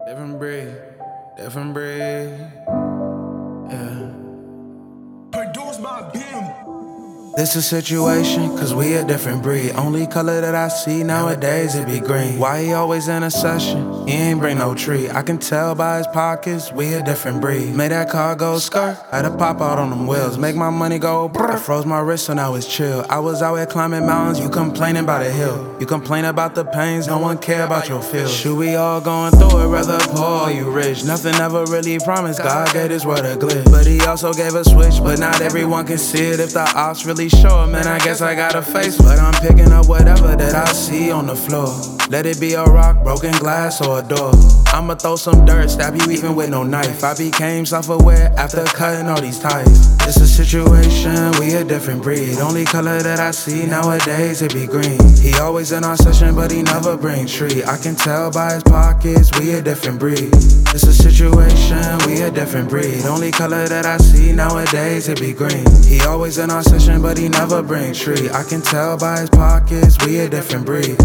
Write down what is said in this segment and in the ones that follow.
Different breed, different breed, yeah. Produced by Bim. This a situation, cause we a different breed. Only color that I see nowadays, it be green. Why he always in a session? He ain't bring no tree. I can tell by his pockets, we a different breed. Made that car go skirt, had to pop out on them wheels. Make my money go brrr. I froze my wrist so now it's chill. I was out here climbing mountains, you complaining about a hill. You complain about the pains, no one care about your feels. Shoot, we all going through it, rather poor or you rich. Nothing ever really promised, God gave his word a glitch. But he also gave a switch, but not everyone can see it. If the ops really show it, man, I guess I got a face. But I'm picking up whatever that I see on the floor. Let it be a rock, broken glass, or a door. I'ma throw some dirt, stab you even with no knife. I became self-aware after cutting all these ties. It's a situation, we a different breed. Only color that I see nowadays, it be green. He always in our session, but he never bring tree. I can tell by his pockets, we a different breed. It's a situation, we a different breed. Only color that I see nowadays, it be green. He always in our session, but he never bring tree. I can tell by his pockets, we a different breed.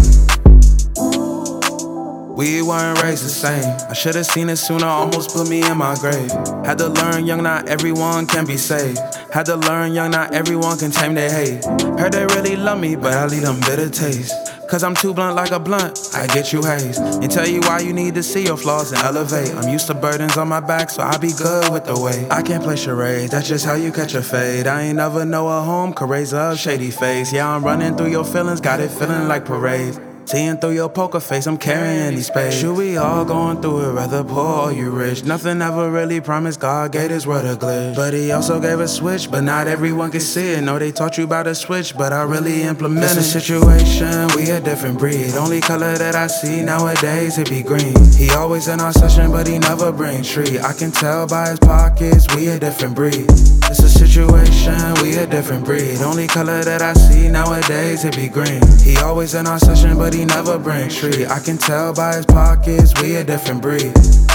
We weren't raised the same. I should've seen it sooner, almost put me in my grave. Had to learn young, not everyone can be saved. Had to learn young, not everyone can tame their hate. Heard they really love me, but I leave them bitter taste. Cause I'm too blunt like a blunt, I get you haze. And tell you why you need to see your flaws and elevate. I'm used to burdens on my back, so I be good with the weight. I can't play charades, that's just how you catch a fade. I ain't never know a home could raise a shady face. Yeah, I'm running through your feelings, got it feeling like parade. Seeing through your poker face, I'm carrying these spades. Shoot, we all going through it, rather poor or you rich. Nothing ever really promised, God gave his word a glitch. But he also gave a switch, but not everyone can see it. Know they taught you about a switch, but I really implement it. It's a situation, we a different breed. Only color that I see nowadays, it be green. He always in our session, but he never bring tree. I can tell by his pockets, we a different breed. It's a situation, we a different breed. Only color that I see nowadays, it be green. He always in our session, but he never bring tree. I can tell by his pockets, we a different breed.